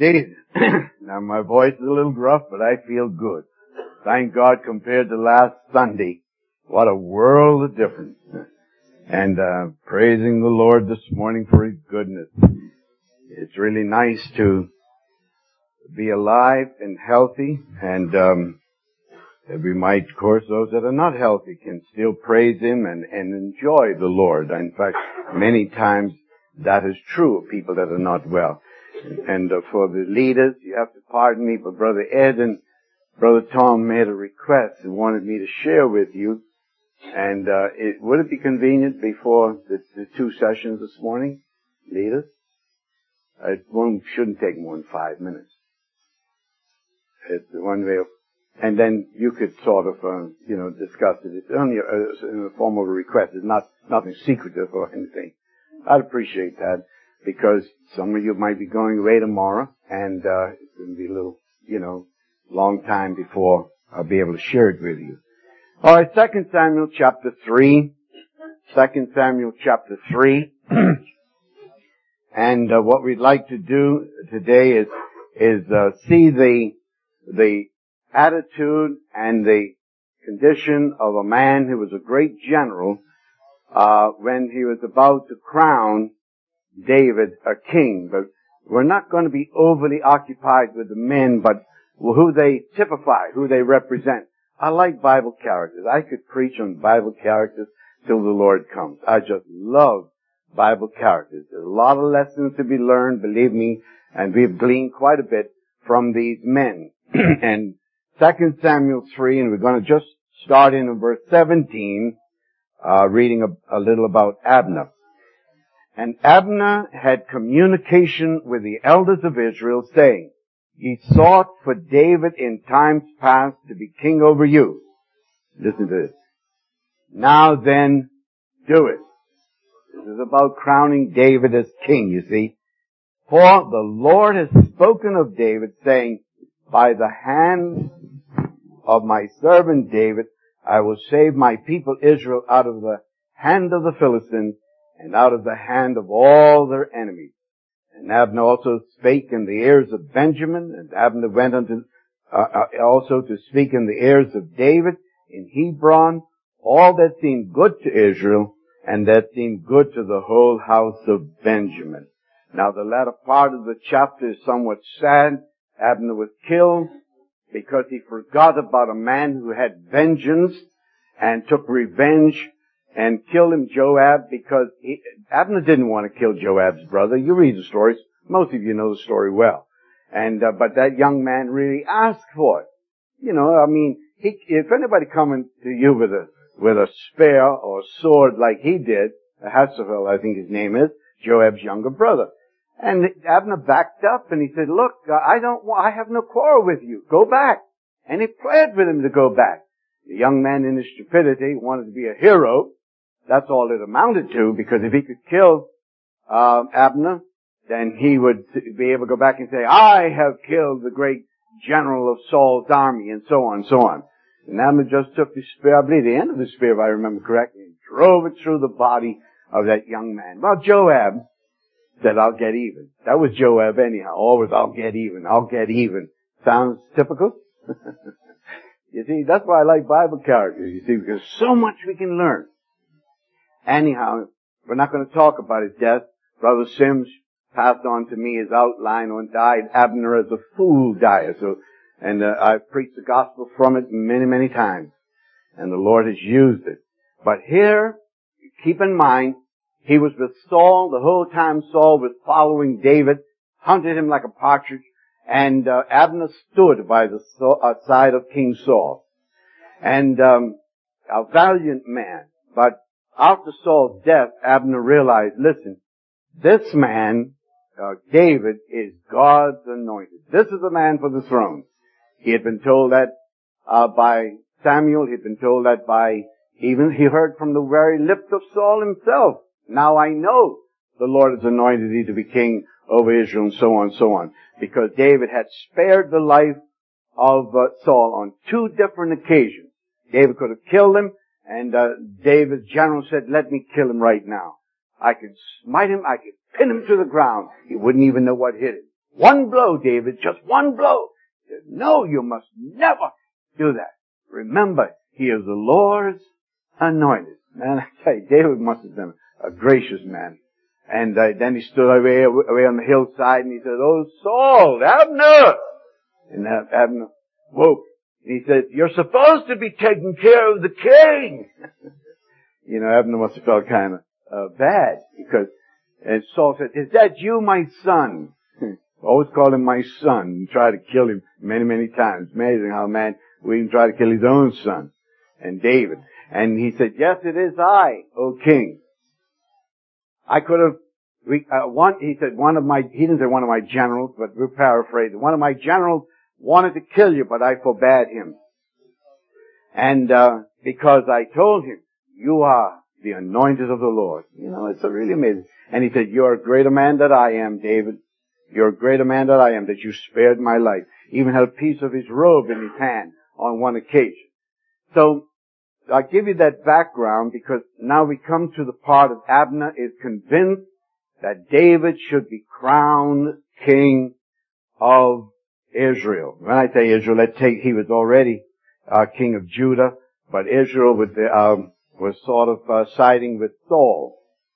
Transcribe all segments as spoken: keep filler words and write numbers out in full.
Jesus. Now my voice is a little gruff, but I feel good. Thank God compared to last Sunday. What a world of difference. And, uh, praising the Lord this morning for His goodness. It's really nice to be alive and healthy, and, um, we might, of course, those that are not healthy can still praise Him and, and enjoy the Lord. In fact, many times that is true of people that are not well. And uh, for the leaders, you have to pardon me, but Brother Ed and Brother Tom made a request and wanted me to share with you. And uh, it, would it be convenient before the, the two sessions this morning, leaders? It won't, shouldn't take more than five minutes. It's one way of, and then you could sort of, uh, you know, discuss it. It's only a, in the form of a request. It's not nothing secretive or anything. I'd appreciate that, because some of you might be going away tomorrow, and uh, it's going to be a little, you know, long time before I'll be able to share it with you. All right, Second Samuel chapter three. Second Samuel chapter three. And uh, what we'd like to do today is is uh, see the the attitude and the condition of a man who was a great general uh when he was about to crown David a king. But we're not going to be overly occupied with the men, but who they typify, who they represent. I like Bible characters. I could preach on Bible characters till the Lord comes. I just love Bible characters. There's a lot of lessons to be learned, believe me, and we've gleaned quite a bit from these men. And Second Samuel three, and we're going to just start in verse seventeen, uh, reading a, a little about Abner. And Abner had communication with the elders of Israel, saying, He sought for David in times past to be king over you. Listen to this. Now then, do it. This is about crowning David as king, you see. For the Lord has spoken of David, saying, By the hand of my servant David, I will save my people Israel out of the hand of the Philistines and out of the hand of all their enemies. And Abner also spake in the ears of Benjamin, and Abner went unto uh, uh, also to speak in the ears of David in Hebron, all that seemed good to Israel, and that seemed good to the whole house of Benjamin. Now the latter part of the chapter is somewhat sad. Abner was killed because he forgot about a man who had vengeance and took revenge and killed him, Joab, because he, Abner didn't want to kill Joab's brother. You read the stories. Most of you know the story well. And, uh, but that young man really asked for it. You know, I mean, he, if anybody coming to you with a, with a spear or a sword like he did, Ahithophel, I think his name is, Joab's younger brother. And Abner backed up and he said, look, I don't want, I have no quarrel with you. Go back. And he pled with him to go back. The young man in his stupidity wanted to be a hero. That's all it amounted to, because if he could kill uh, Abner, then he would be able to go back and say, I have killed the great general of Saul's army, and so on and so on. And Abner just took the spear, I believe the end of the spear, if I remember correctly, and drove it through the body of that young man. Well, Joab said, I'll get even. That was Joab anyhow. Always, I'll get even, I'll get even. Sounds typical? You see, that's why I like Bible characters, you see, because so much we can learn. Anyhow, we're not going to talk about his death. Brother Sims passed on to me his outline on died Abner as a fool died. So, and uh, I've preached the gospel from it many, many times. And the Lord has used it. But here, keep in mind, he was with Saul the whole time. Saul was following David, hunted him like a partridge, and uh, Abner stood by the uh, side of King Saul. And um, a valiant man. But after Saul's death, Abner realized, listen, this man, uh, David, is God's anointed. This is the man for the throne. He had been told that uh, by Samuel. He had been told that by, even he heard from the very lips of Saul himself. Now I know the Lord has anointed thee to be king over Israel, and so on and so on. Because David had spared the life of uh, Saul on two different occasions. David could have killed him, and uh, David's general said, let me kill him right now. I could smite him, I could pin him to the ground. He wouldn't even know what hit him. One blow, David, just one blow. He said, no, you must never do that. Remember, he is the Lord's anointed. Man, I tell you, David must have been a gracious man. And uh, then he stood away, away on the hillside and he said, oh, Saul, Abner! And uh, Abner woke. And he said, you're supposed to be taking care of the king. You know, Abner must have felt kind of uh, bad because, and Saul said, is that you, my son? Always called him my son and tried to kill him many, many times. Amazing how a man would even try to kill his own son. And David. And he said, yes, it is I, O king. I could have, we, uh, one, he said, one of my, he didn't say one of my generals, but we'll paraphrase it. One of my generals wanted to kill you, but I forbade him. And, uh, because I told him, you are the anointed of the Lord. You know, it's really amazing. And he said, you're a greater man than I am, David. You're a greater man than I am, that you spared my life. Even had a piece of his robe in his hand on one occasion. So, I'll give you that background because now we come to the part of Abner is convinced that David should be crowned king of Israel. When I say Israel, let's take, he was already uh, king of Judah, but Israel with the, um, was sort of uh, siding with Saul.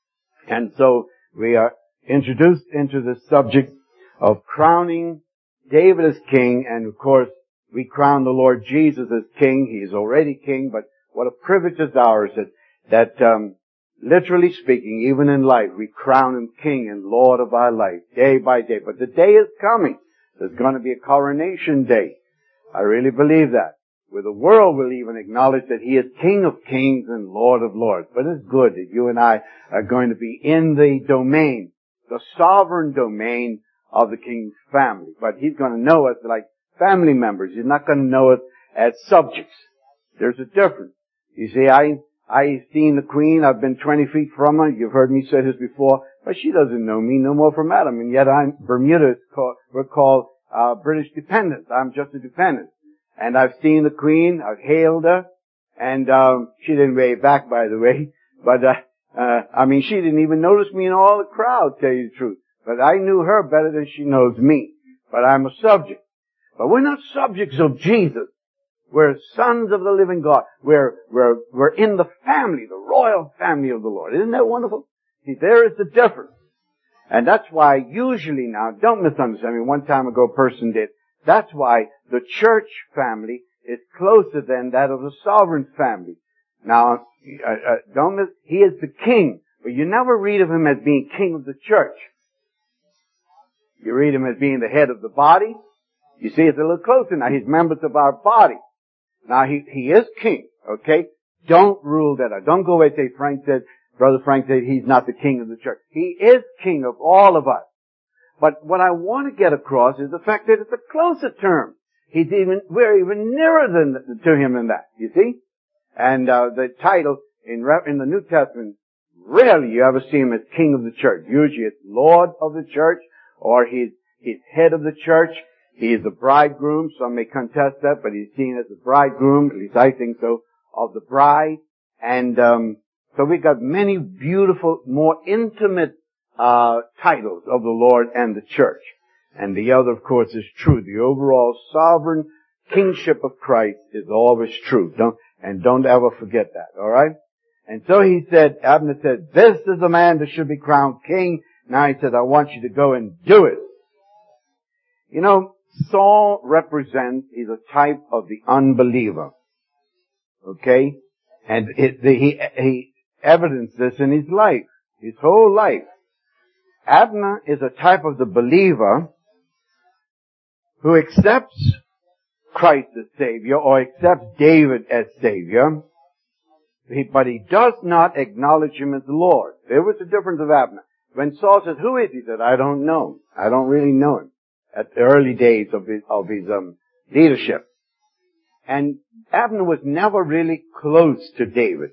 And so we are introduced into the subject of crowning David as king, and of course we crown the Lord Jesus as king. He is already king, but what a privilege is ours that, that um, literally speaking, even in life, we crown him king and Lord of our life, day by day. But the day is coming. There's going to be a coronation day. I really believe that. Where the world will even acknowledge that he is King of kings and Lord of lords. But it's good that you and I are going to be in the domain, the sovereign domain of the king's family. But he's going to know us like family members. He's not going to know us as subjects. There's a difference. You see, I, I seen the Queen. I've been twenty feet from her. You've heard me say this before. But she doesn't know me no more from Adam. And yet I'm, Bermuda is called, we're called, uh, British dependents. I'm just a dependent. And I've seen the Queen. I've hailed her. And, um, she didn't wave back, by the way. But, uh, uh, I mean, she didn't even notice me in all the crowd, tell you the truth. But I knew her better than she knows me. But I'm a subject. But we're not subjects of Jesus. We're sons of the living God. We're, we're, we're in the family, the royal family of the Lord. Isn't that wonderful? See, there is the difference. And that's why usually now, don't misunderstand me, one time ago a person did. That's why the church family is closer than that of the sovereign family. Now, uh, uh, don't miss, he is the king, but you never read of him as being king of the church. You read him as being the head of the body. You see, it's a little closer now. He's members of our body. Now, he, he is king, okay? Don't rule that out. Don't go away and say, Frank said, Brother Frank said he's not the king of the church. He is king of all of us. But what I want to get across is the fact that it's a closer term. He's even, we're even nearer than, to him than that, you see? And, uh, the title in, in the New Testament, rarely you ever see him as king of the church. Usually it's Lord of the church, or he's, he's head of the church. He is the bridegroom. Some may contest that, but he's seen as the bridegroom, at least I think so, of the bride. And, um, so we've got many beautiful, more intimate, uh, titles of the Lord and the church. And the other, of course, is true. The overall sovereign kingship of Christ is always true. Don't, and don't ever forget that, alright? And so he said, Abner said, this is the man that should be crowned king. Now he said, I want you to go and do it. You know, Saul represents, he's a type of the unbeliever. Okay? And it, the, he, he evidenced this in his life, his whole life. Abner is a type of the believer who accepts Christ as Savior or accepts David as Savior, but he does not acknowledge him as the Lord. There was the difference of Abner. When Saul says, who is he? He said, I don't know. I don't really know him. At the early days of his, of his, um, leadership. And Abner was never really close to David.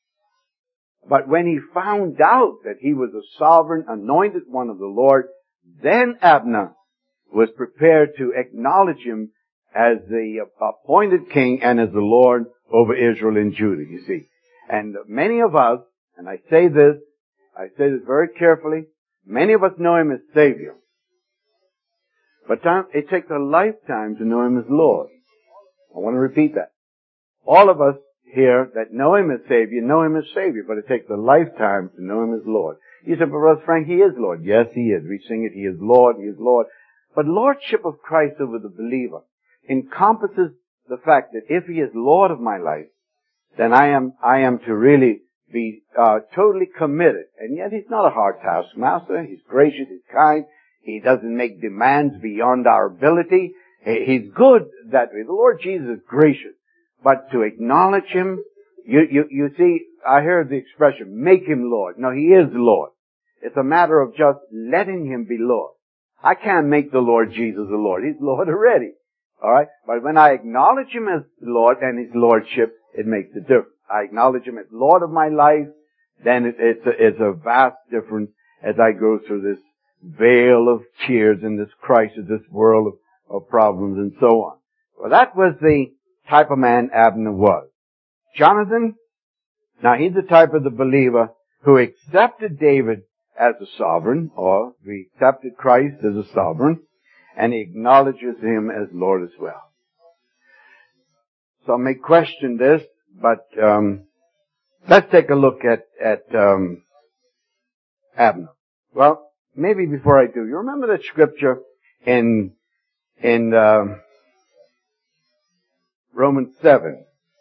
But when he found out that he was a sovereign, anointed one of the Lord, then Abner was prepared to acknowledge him as the appointed king and as the Lord over Israel and Judah, you see. And many of us, and I say this, I say this very carefully, many of us know him as Savior. But time, it takes a lifetime to know Him as Lord. I want to repeat that. All of us here that know Him as Savior, know Him as Savior, but it takes a lifetime to know Him as Lord. You said, but Brother Frank, He is Lord. Yes, He is. We sing it, He is Lord, He is Lord. But Lordship of Christ over the believer encompasses the fact that if He is Lord of my life, then I am, I am to really be, uh, totally committed. And yet He's not a hard taskmaster. He's gracious, He's kind. He doesn't make demands beyond our ability. He's good that way. The Lord Jesus is gracious. But to acknowledge Him, you, you, you see, I heard the expression, make Him Lord. No, He is Lord. It's a matter of just letting Him be Lord. I can't make the Lord Jesus the Lord. He's Lord already. Alright? But when I acknowledge Him as Lord and His Lordship, it makes a difference. I acknowledge Him as Lord of my life, then it, it's, a, it's a vast difference as I go through this veil of tears in this crisis, this world of, of problems and so on. Well, that was the type of man Abner was. Jonathan, now he's the type of the believer who accepted David as a sovereign, or we accepted Christ as a sovereign, and he acknowledges Him as Lord as well. Some may question this, but um, let's take a look at at um, Abner. Well, maybe before I do, you remember that scripture in in uh, Romans seven?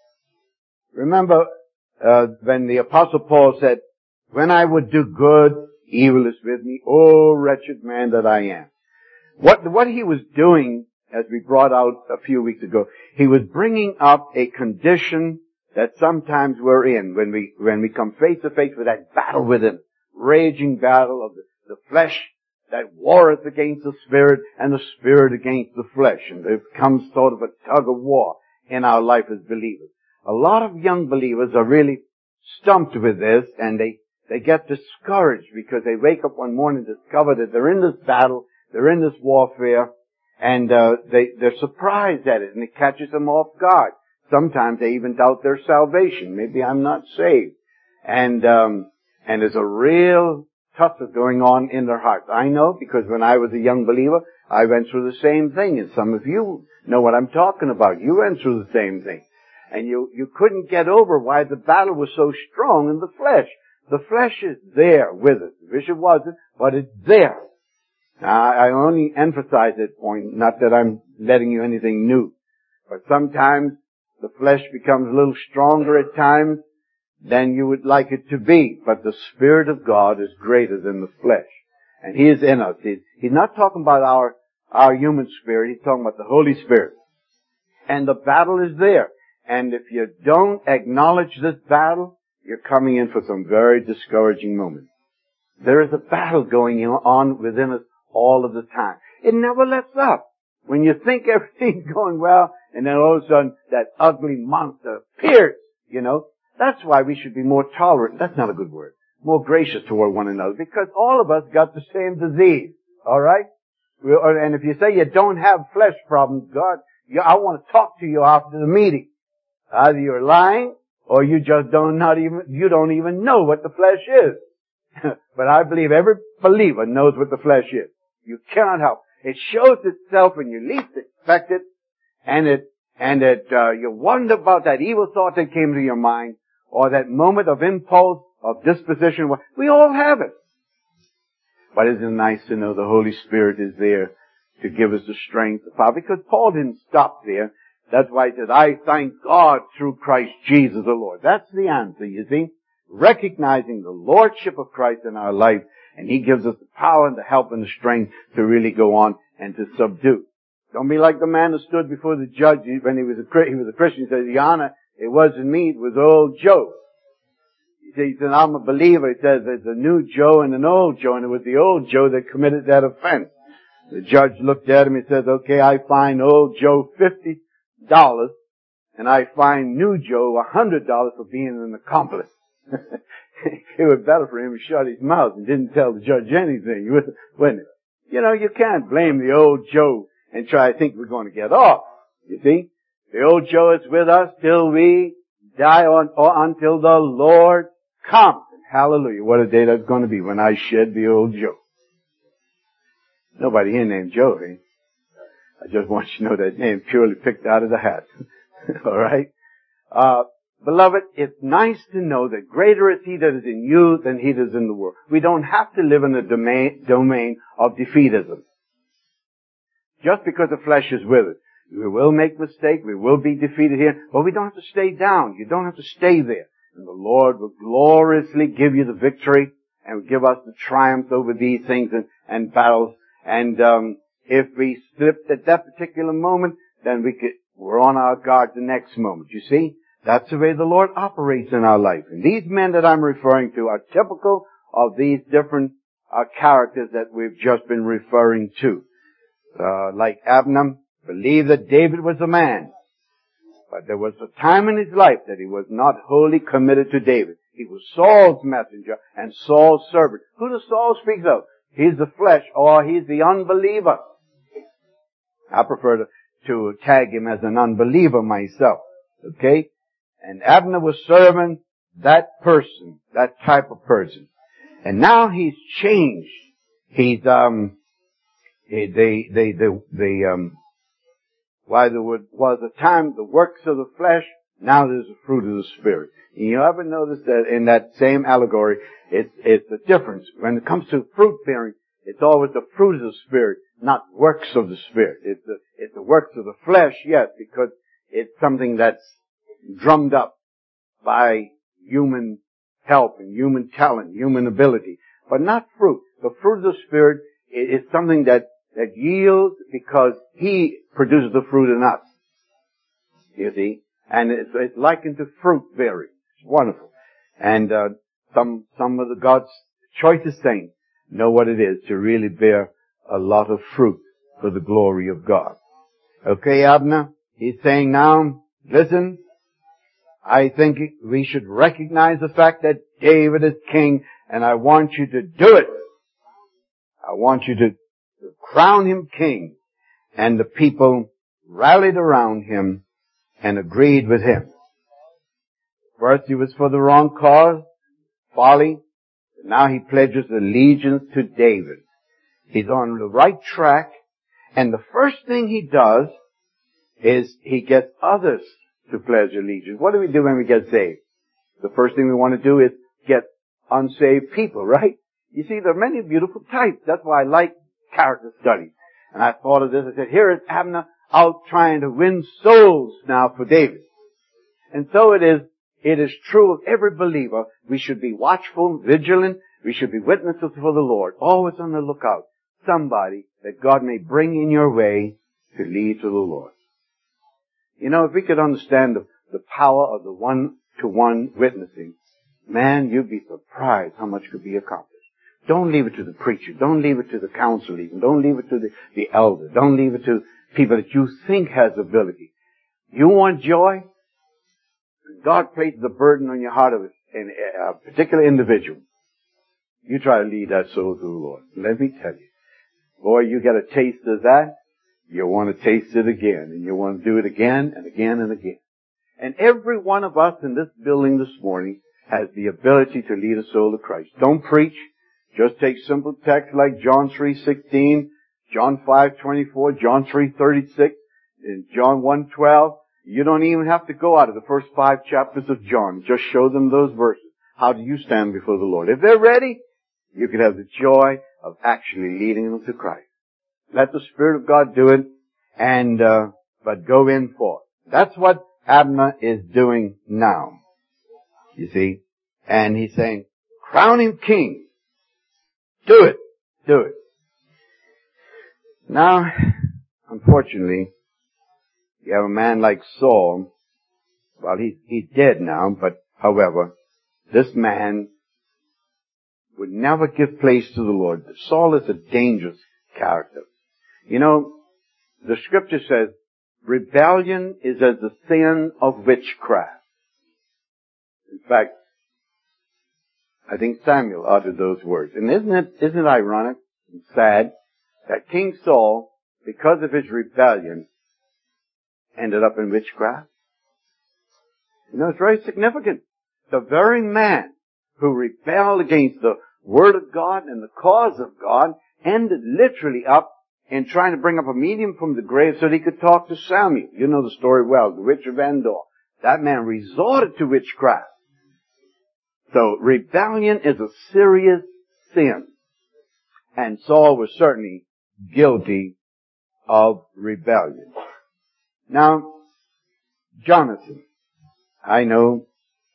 Remember uh, when the Apostle Paul said, "When I would do good, evil is with me. Oh, wretched man that I am." What what he was doing, as we brought out a few weeks ago, he was bringing up a condition that sometimes we're in when we when we come face to face with that battle within, raging battle of the, the flesh that warreth against the spirit and the spirit against the flesh, and there comes sort of a tug of war in our life as believers. A lot of young believers are really stumped with this, and they they get discouraged because they wake up one morning and discover that they're in this battle, they're in this warfare, and uh, they they're surprised at it, and it catches them off guard. Sometimes they even doubt their salvation. Maybe I'm not saved. And, um, and there's a real tussle going on in their hearts. I know because when I was a young believer, I went through the same thing. And some of you know what I'm talking about. You went through the same thing. And you, you couldn't get over why the battle was so strong in the flesh. The flesh is there with us. I wish it wasn't, but it's there. Now, I only emphasize that point, not that I'm letting you anything new. But sometimes the flesh becomes a little stronger at times than you would like it to be. But the Spirit of God is greater than the flesh. And He is in us. He's, he's not talking about our, our human spirit. He's talking about the Holy Spirit. And the battle is there. And if you don't acknowledge this battle, you're coming in for some very discouraging moments. There is a battle going on within us all of the time. It never lets up. When you think everything's going well, and then all of a sudden that ugly monster appears, you know, that's why we should be more tolerant. That's not a good word. More gracious toward one another, because all of us got the same disease. All right? And if you say you don't have flesh problems, God, I want to talk to you after the meeting. Either you're lying, or you just don't not even you don't even know what the flesh is. But I believe every believer knows what the flesh is. You cannot help. It shows itself when you least expect it, and it and it uh, you wonder about that evil thought that came to your mind, or that moment of impulse of disposition. We all have it. But isn't it nice to know the Holy Spirit is there to give us the strength, the power? Because Paul didn't stop there. That's why he said, I thank God through Christ Jesus the Lord. That's the answer, you see. Recognizing the Lordship of Christ in our life, and He gives us the power and the help and the strength to really go on and to subdue. Don't be like the man who stood before the judge when he was a, he was a Christian. He said, Your Honor, it wasn't me, it was old Joe. He said, I'm a believer. He says, there's a new Joe and an old Joe, and it was the old Joe that committed that offense. The judge looked at him and says, okay, I fine old Joe fifty dollars, and I fine new Joe one hundred dollars for being an accomplice. It was better for him to shut his mouth and didn't tell the judge anything, wouldn't it? You know, you can't blame the old Joe and try to think we're going to get off. You see? The old Joe is with us till we die on, or until the Lord comes. Hallelujah. What a day that's going to be when I shed the old Joe. Nobody here named Joe, eh? I just want you to know that name purely picked out of the hat. All right? Uh, beloved, it's nice to know that greater is He that is in you than he that is in the world. We don't have to live in the domain, domain of defeatism. Just because the flesh is with us. We will make mistakes, we will be defeated here, but we don't have to stay down. You don't have to stay there. And the Lord will gloriously give you the victory and will give us the triumph over these things and, and battles. And um, if we slipped at that particular moment, then we could, we're on our guard the next moment. You see? That's the way the Lord operates in our life. And these men that I'm referring to are typical of these different uh, characters that we've just been referring to. Uh, like Abner, believed that David was a man. But there was a time in his life that he was not wholly committed to David. He was Saul's messenger and Saul's servant. Who does Saul speak of? He's the flesh, or he's the unbeliever. I prefer to, to tag him as an unbeliever myself. Okay? And Abner was serving that person, that type of person. And now he's changed. He's, um, they, they, they, they, they um, while there was a time the works of the flesh, now there's the fruit of the Spirit. And you ever notice that in that same allegory, it's, it's the difference. When it comes to fruit bearing, it's always the fruit of the Spirit, not works of the Spirit. It's the, it's the works of the flesh, yes, because it's something that's drummed up by human help and human talent, human ability, but not fruit. The fruit of the Spirit is something that, that yields because He produces the fruit in us. You see? And it's, it's likened to fruit bearing. It's wonderful. And, uh, some, some of the God's choicest saints know what it is to really bear a lot of fruit for the glory of God. Okay, Abner? He's saying now, listen, I think we should recognize the fact that David is king, and I want you to do it. I want you to, to crown him king. And the people rallied around him and agreed with him. First he was for the wrong cause, folly. Now he pledges allegiance to David. He's on the right track, and the first thing he does is he gets others to pledge allegiance. What do we do when we get saved? The first thing we want to do is get unsaved people, right? You see, there are many beautiful types. That's why I like character studies. And I thought of this. I said, here is Abner out trying to win souls now for David. And so it is, it is true of every believer. We should be watchful, vigilant. We should be witnesses for the Lord. Always on the lookout. Somebody that God may bring in your way to lead to the Lord. You know, if we could understand the, the power of the one-to-one witnessing, man, you'd be surprised how much could be accomplished. Don't leave it to the preacher. Don't leave it to the council even. Don't leave it to the, the elder. Don't leave it to people that you think has ability. You want joy? God places the burden on your heart of a particular individual. You try to lead that soul to the Lord. Let me tell you. Boy, you get a taste of that. You want to taste it again. And you want to do it again and again and again. And every one of us in this building this morning has the ability to lead a soul to Christ. Don't preach. Just take simple texts like John three sixteen, John five twenty-four, John three thirty-six, and John one twelve. You don't even have to go out of the first five chapters of John. Just show them those verses. How do you stand before the Lord? If they're ready, you can have the joy of actually leading them to Christ. Let the Spirit of God do it, and uh but go in for it. That's what Abner is doing now. You see? And he's saying, crown him king. Do it. Do it. Now, unfortunately, you have a man like Saul. Well, he's, he's dead now, but however, this man would never give place to the Lord. Saul is a dangerous character. You know, the scripture says, rebellion is as the sin of witchcraft. In fact, I think Samuel uttered those words. And isn't it, isn't it ironic and sad that King Saul, because of his rebellion, ended up in witchcraft? You know, it's very significant. The very man who rebelled against the Word of God and the cause of God ended literally up in trying to bring up a medium from the grave so that he could talk to Samuel. You know the story well, the witch of Endor. That man resorted to witchcraft. So rebellion is a serious sin. And Saul was certainly guilty of rebellion. Now, Jonathan. I know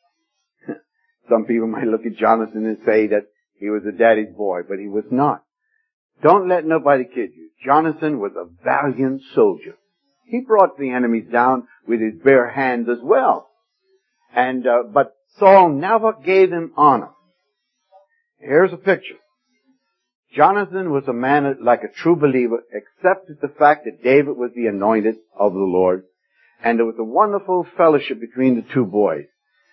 some people might look at Jonathan and say that he was a daddy's boy, but he was not. Don't let nobody kid you. Jonathan was a valiant soldier. He brought the enemies down with his bare hands as well. And, uh, but Saul never gave him honor. Here's a picture. Jonathan was a man like a true believer, accepted the fact that David was the anointed of the Lord, and there was a wonderful fellowship between the two boys.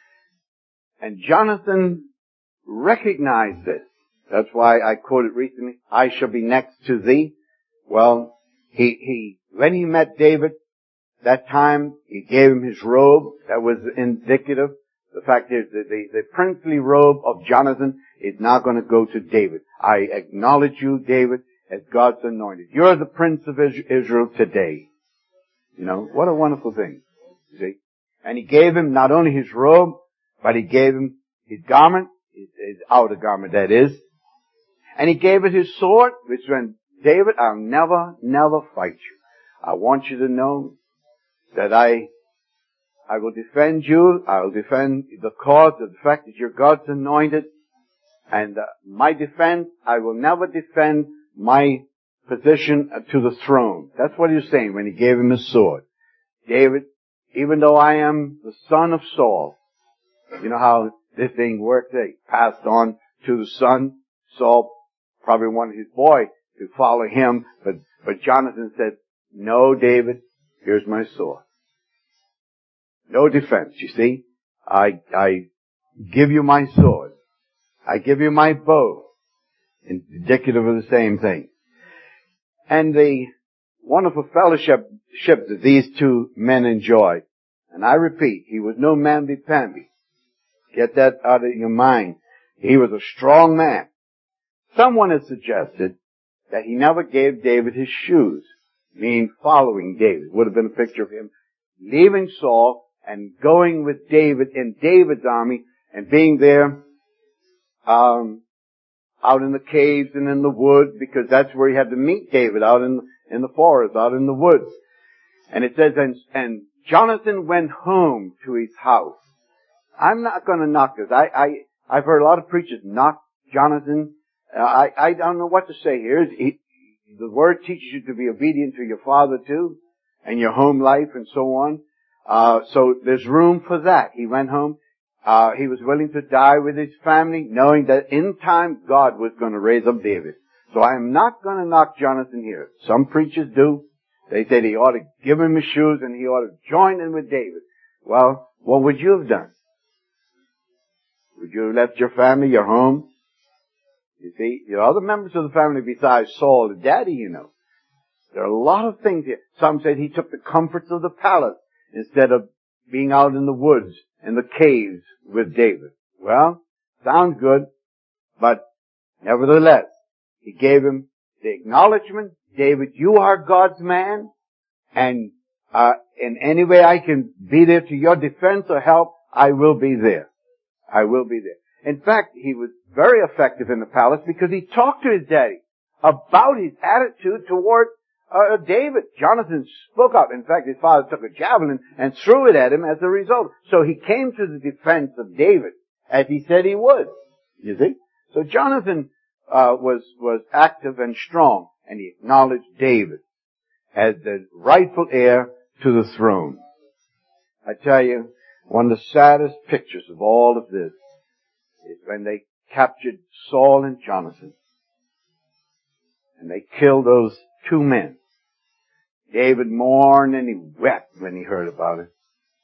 And Jonathan recognized this. That's why I quoted recently, I shall be next to thee. Well, he, he, when he met David, that time, he gave him his robe. That was indicative. The fact is that the, the princely robe of Jonathan is now going to go to David. I acknowledge you, David, as God's anointed. You're the prince of Israel today. You know, what a wonderful thing. You see? And he gave him not only his robe, but he gave him his garment, his, his outer garment that is. And he gave it his sword, which went, David, I'll never, never fight you. I want you to know that I, I will defend you. I will defend the cause of the fact that you're God's anointed. And uh, my defense, I will never defend my position to the throne. That's what he was saying when he gave him his sword. David, even though I am the son of Saul, you know how this thing worked? They passed on to the son. Saul probably wanted his boy to follow him, but, but Jonathan said, no, David, here's my sword. No defense, you see. I, I give you my sword. I give you my bow. Indicative of the same thing. And the wonderful fellowship that these two men enjoyed. And I repeat, he was no mamby-pamby. Get that out of your mind. He was a strong man. Someone has suggested that he never gave David his shoes, meaning following David. Would have been a picture of him leaving Saul and going with David in David's army and being there um out in the caves and in the woods, because that's where he had to meet David, out in in the forest, out in the woods. And it says, and, and Jonathan went home to his house. I'm not going to knock this. I, I, I've heard a lot of preachers knock Jonathan. Uh, I, I don't know what to say here. He, the word teaches you to be obedient to your father too, and your home life and so on. Uh, so there's room for that. He went home. Uh, he was willing to die with his family, knowing that in time God was going to raise up David. So I am not going to knock Jonathan here. Some preachers do. They said he ought to give him his shoes and he ought to join in with David. Well, what would you have done? Would you have left your family, your home? You see, there are other members of the family besides Saul, the daddy, you know. There are a lot of things here. Some said he took the comforts of the palace instead of being out in the woods and the caves with David. Well, sounds good, but nevertheless, he gave him the acknowledgement, David, you are God's man, and uh in any way I can be there to your defense or help, I will be there. I will be there. In fact, he was very effective in the palace because he talked to his daddy about his attitude toward uh, David. Jonathan spoke up. In fact, his father took a javelin and threw it at him as a result. So he came to the defense of David as he said he would. You see? So Jonathan uh was was active and strong, and he acknowledged David as the rightful heir to the throne. I tell you, one of the saddest pictures of all of this is when they captured Saul and Jonathan. And they killed those two men. David mourned and he wept when he heard about it.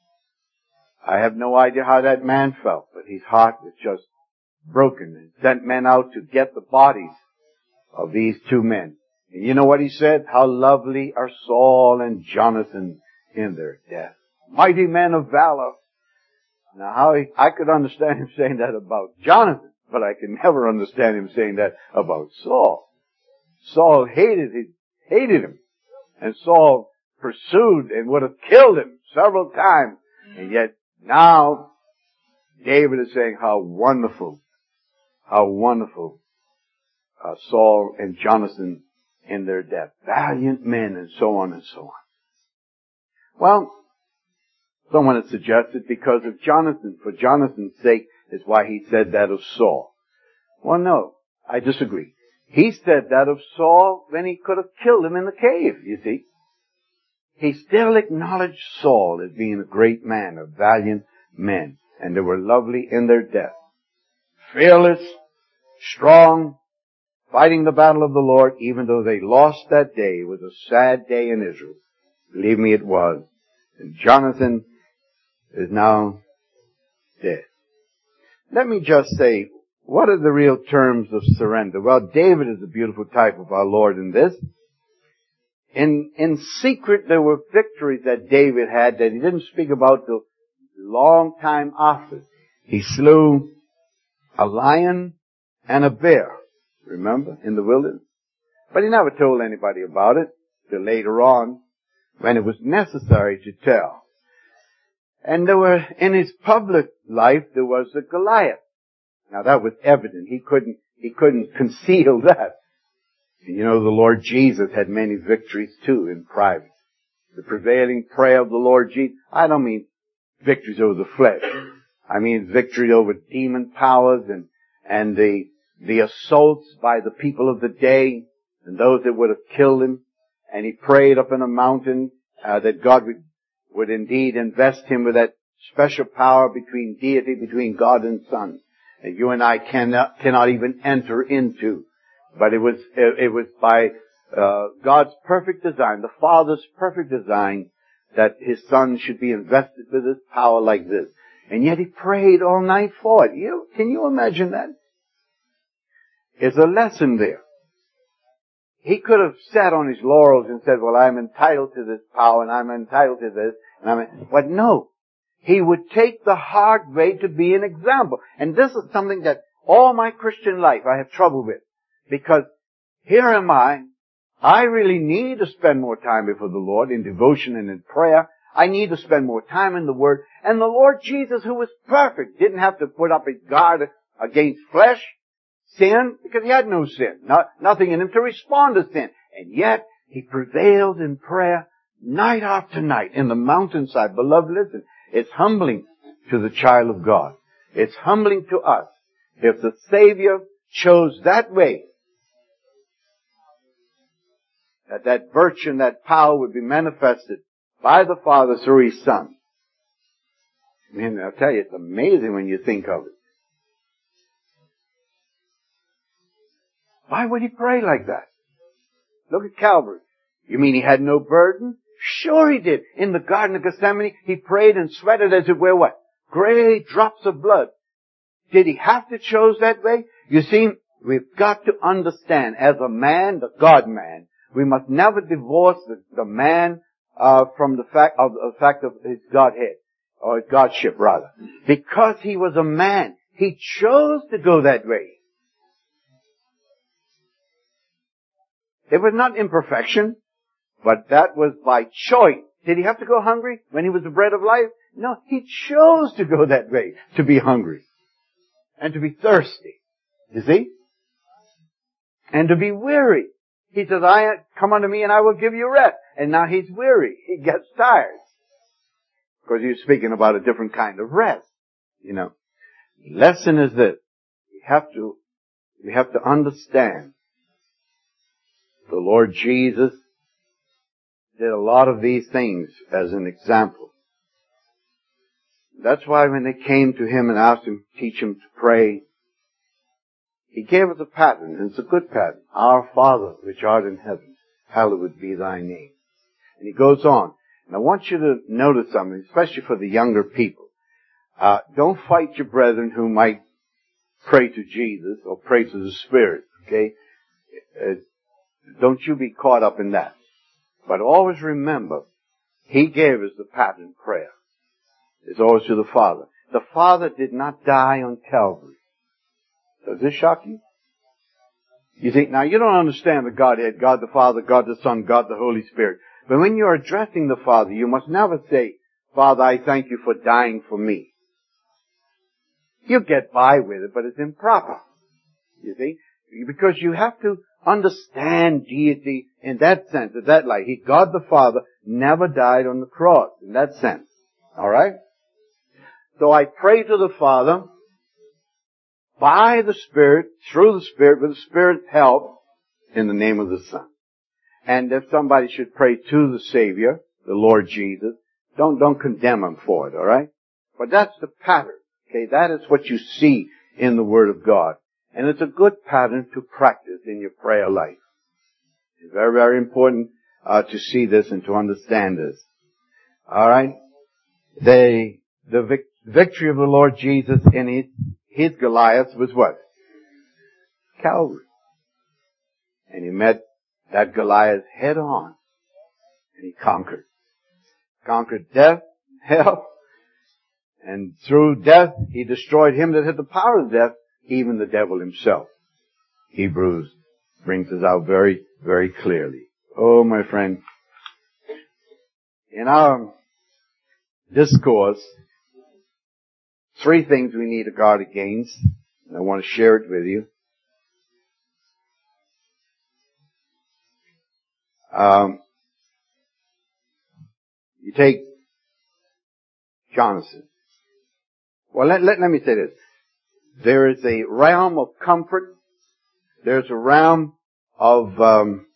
I have no idea how that man felt, but his heart was just broken, and sent men out to get the bodies of these two men. And you know what he said? How lovely are Saul and Jonathan in their death. Mighty men of valor. Now how he, I could understand him saying that about Jonathan, but I could never understand him saying that about Saul. Saul hated his, hated him. And Saul pursued and would have killed him several times. And yet now David is saying how wonderful, how wonderful uh, Saul and Jonathan in their death. Valiant men and so on and so on. Well, someone had suggested because of Jonathan, for Jonathan's sake is why he said that of Saul. Well, no, I disagree. He said that of Saul when he could have killed him in the cave, you see. He still acknowledged Saul as being a great man, a valiant man, and they were lovely in their death. Fearless, strong, fighting the battle of the Lord, even though they lost that day. It was a sad day in Israel. Believe me, it was. And Jonathan is now dead. Let me just say, what are the real terms of surrender? Well, David is a beautiful type of our Lord in this. In, in secret, there were victories that David had that he didn't speak about till a long time after. He slew a lion and a bear, remember, in the wilderness. But he never told anybody about it till later on when it was necessary to tell. And there were, in his public life, there was a Goliath. Now that was evident. He couldn't, he couldn't conceal that. You know, the Lord Jesus had many victories too in private. The prevailing prayer of the Lord Jesus, I don't mean victories over the flesh. I mean victory over demon powers and, and the, the assaults by the people of the day and those that would have killed him. And he prayed up in a mountain, uh, that God would, would indeed invest him with that special power between deity, between God and Son, that you and I cannot, cannot even enter into. But it was, it was by, uh, God's perfect design, the Father's perfect design, that His Son should be invested with this power like this. And yet He prayed all night for it. You, can you imagine that? There's a lesson there. He could have sat on his laurels and said, well, I'm entitled to this power and I'm entitled to this. And I'm, but no. He would take the hard way to be an example. And this is something that all my Christian life I have trouble with. Because here am I, I really need to spend more time before the Lord in devotion and in prayer. I need to spend more time in the Word. And the Lord Jesus, who was perfect, didn't have to put up a guard against flesh, sin, because He had no sin. Not, nothing in Him to respond to sin. And yet, He prevailed in prayer night after night in the mountainside. Beloved, listen, it's humbling to the child of God. It's humbling to us. If the Savior chose that way, that that virtue and that power would be manifested by the Father through His Son. I mean, I'll tell you, it's amazing when you think of it. Why would He pray like that? Look at Calvary. You mean He had no burden? Sure He did. In the Garden of Gethsemane, He prayed and sweated as it were what? Great drops of blood. Did He have to choose that way? You see, we've got to understand, as a man, the God-man, we must never divorce the, the man uh, from the fact of the fact of his Godhead, or his Godship rather. Because he was a man, he chose to go that way. It was not imperfection, but that was by choice. Did he have to go hungry when he was the bread of life? No, he chose to go that way, to be hungry and to be thirsty. You see? And to be weary. He says, I come unto me and I will give you rest. And now he's weary. He gets tired. Because he's speaking about a different kind of rest. You know. The lesson is this. We have to, we have to understand the Lord Jesus did a lot of these things as an example. That's why when they came to Him and asked Him to teach Him to pray, He gave us a pattern, and it's a good pattern. Our Father, which art in heaven, hallowed be thy name. And He goes on. And I want you to notice something, especially for the younger people. Uh, don't fight your brethren who might pray to Jesus or pray to the Spirit, okay? Uh, don't you be caught up in that. But always remember, He gave us the pattern prayer. It's always to the Father. The Father did not die on Calvary. Does this shock you? You think, now you don't understand the Godhead, God the Father, God the Son, God the Holy Spirit. But when you're addressing the Father, you must never say, Father, I thank you for dying for me. You get by with it, but it's improper. You see? Because you have to understand deity in that sense, in that light. He, God the Father, never died on the cross, in that sense. Alright? So I pray to the Father, by the Spirit, through the Spirit, with the Spirit's help, in the name of the Son. And if somebody should pray to the Savior, the Lord Jesus, don't, don't condemn him for it, alright? But that's the pattern, okay? That is what you see in the Word of God. And it's a good pattern to practice in your prayer life. It's very, very important uh, to see this and to understand this. Alright? The, the vic- victory of the Lord Jesus in his, his Goliath was what? Calvary. And he met that Goliath head on. And he conquered. Conquered death, hell, and through death he destroyed him that had the power of death, even the devil himself. Hebrews brings us out very, very clearly. Oh, my friend, in our discourse, three things we need to guard against, and I want to share it with you. Um, you take Jonathan. Well, let, let, let me say this. There is a realm of comfort. There's a realm of, um,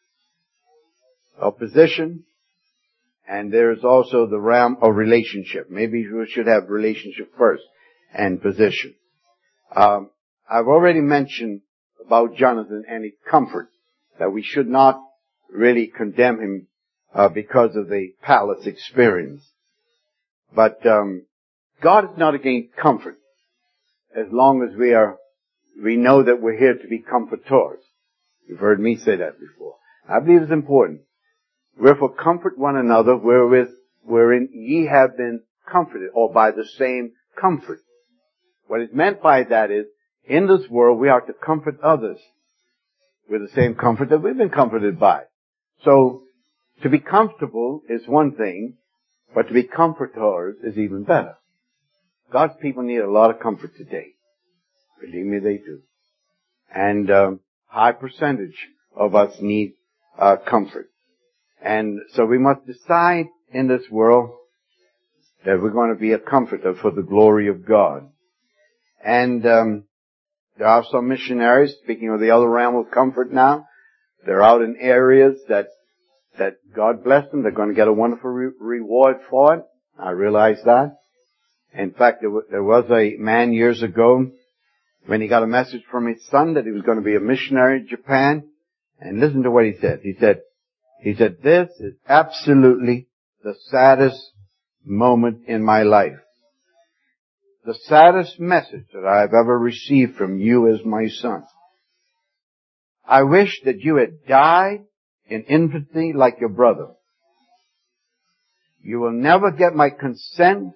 of position. And there's also the realm of relationship. Maybe we should have relationship first and position. Um, I've already mentioned about Jonathan and his comfort, that we should not really condemn him uh, because of the palace experience. But um, God is not against comfort, as long as we are, we know that we're here to be comfortors. You've heard me say that before. I believe it's important. Wherefore comfort one another wherewith, wherein ye have been comforted, or by the same comfort. What is meant by that is, in this world we are to comfort others with the same comfort that we've been comforted by. So, to be comfortable is one thing, but to be comforters is even better. God's people need a lot of comfort today. Believe me, they do. And um, high percentage of us need uh, comfort. And so we must decide in this world that we're going to be a comforter for the glory of God. And um, there are some missionaries, speaking of the other realm of comfort now, they're out in areas that that God bless them. They're going to get a wonderful re- reward for it. I realize that. In fact, there, w- there was a man years ago when he got a message from his son that he was going to be a missionary in Japan. And listen to what he said. He said, he said, this is absolutely the saddest moment in my life. The saddest message that I have ever received from you as my son. I wish that you had died in infancy like your brother. You will never get my consent.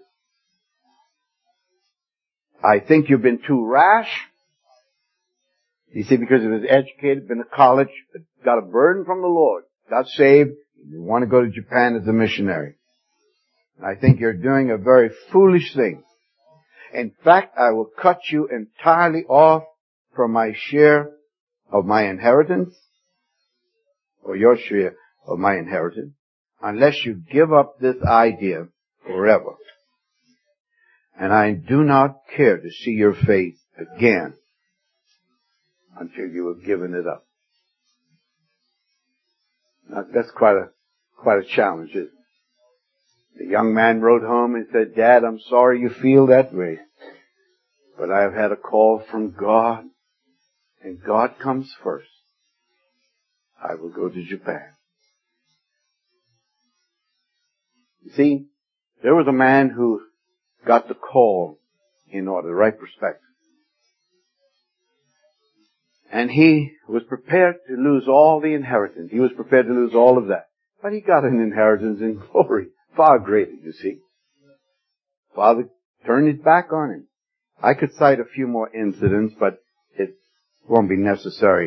I think you've been too rash. You see, because he was educated, been to college, but got a burden from the Lord, got saved, you want to go to Japan as a missionary. I think you're doing a very foolish thing. In fact, I will cut you entirely off from my share of my inheritance, or your share of my inheritance, unless you give up this idea forever. And I do not care to see your face again until you have given it up. Now, that's quite a, quite a challenge, isn't it? The young man wrote home and said, Dad, I'm sorry you feel that way, but I have had a call from God, and God comes first. I will go to Japan. You see, there was a man who got the call in order, the right perspective. And he was prepared to lose all the inheritance. He was prepared to lose all of that. But he got an inheritance in glory. Far greater, you see. Father turned his back on him. I could cite a few more incidents, but it won't be necessary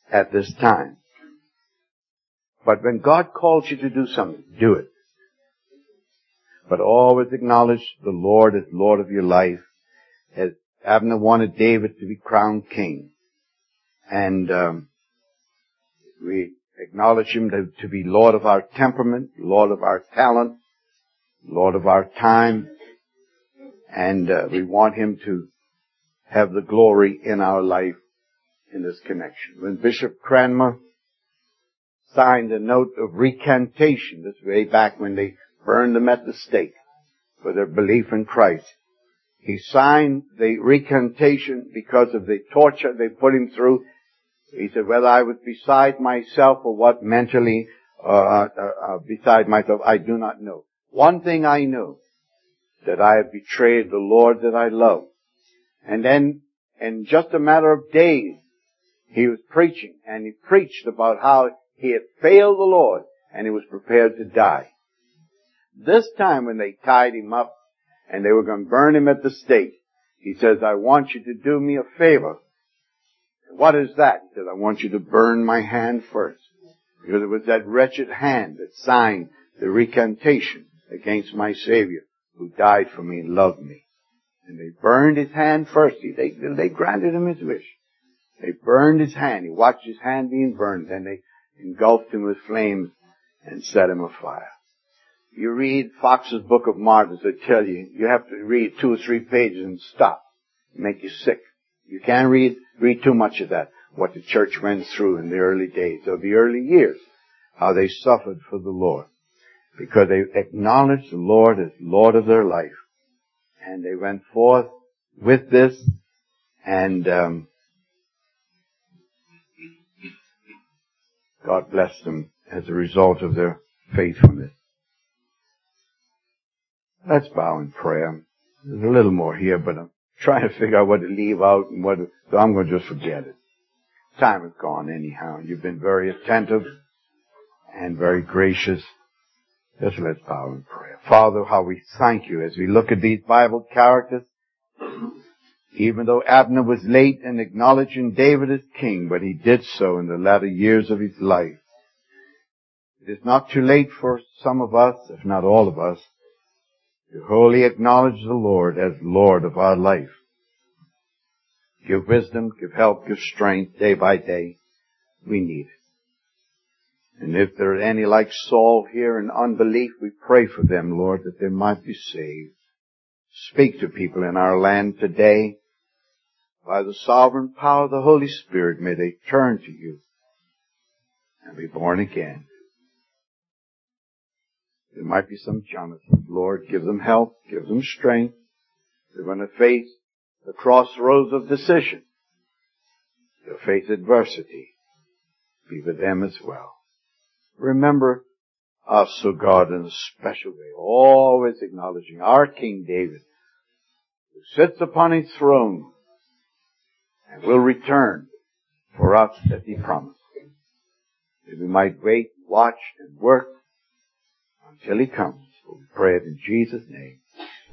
at this time. But when God calls you to do something, do it. But always acknowledge the Lord as Lord of your life. As Abner wanted David to be crowned king. And um, we acknowledge him to, to be Lord of our temperament, Lord of our talent, Lord of our time. And uh, we want him to have the glory in our life in this connection. When Bishop Cranmer signed a note of recantation, this way back when they burned them at the stake for their belief in Christ, he signed the recantation because of the torture they put him through. He said, whether I was beside myself or what mentally, uh, uh, uh, beside myself, I do not know. One thing I know, that I have betrayed the Lord that I love. And then, in just a matter of days, he was preaching, and he preached about how he had failed the Lord, and he was prepared to die. This time when they tied him up, and they were going to burn him at the stake, he says, I want you to do me a favor. What is that? He says, I want you to burn my hand first. Because it was that wretched hand that signed the recantation against my Savior, who died for me and loved me. And they burned his hand first. They, they granted him his wish. They burned his hand. He watched his hand being burned. Then they engulfed him with flames and set him afire. You read Fox's Book of Martyrs, they tell you, you have to read two or three pages and stop. It'll make you sick. You can't read, read too much of that, what the church went through in the early days, or the early years, how they suffered for the Lord. Because they acknowledged the Lord as Lord of their life. And they went forth with this, and um, God blessed them as a result of their faithfulness. Let's bow in prayer. There's a little more here, but I'm trying to figure out what to leave out and what, so I'm going to just forget it. Time is gone anyhow. You've been very attentive and very gracious. Just let's bow in prayer. Father, how we thank you as we look at these Bible characters. Even though Abner was late in acknowledging David as king, but he did so in the latter years of his life. It is not too late for some of us, if not all of us, to wholly acknowledge the Lord as Lord of our life. Give wisdom, give help, give strength day by day. We need it. And if there are any like Saul here in unbelief, we pray for them, Lord, that they might be saved. Speak to people in our land today. By the sovereign power of the Holy Spirit, may they turn to you and be born again. There might be some Jonathan. Lord, give them help, give them strength. They're going to face the crossroads of decision. They'll face adversity. Be with them as well. Remember us, O God, in a special way, always acknowledging our King David, who sits upon his throne and will return for us as he promised. That we might wait, watch, and work until he comes. We pray it in Jesus' name.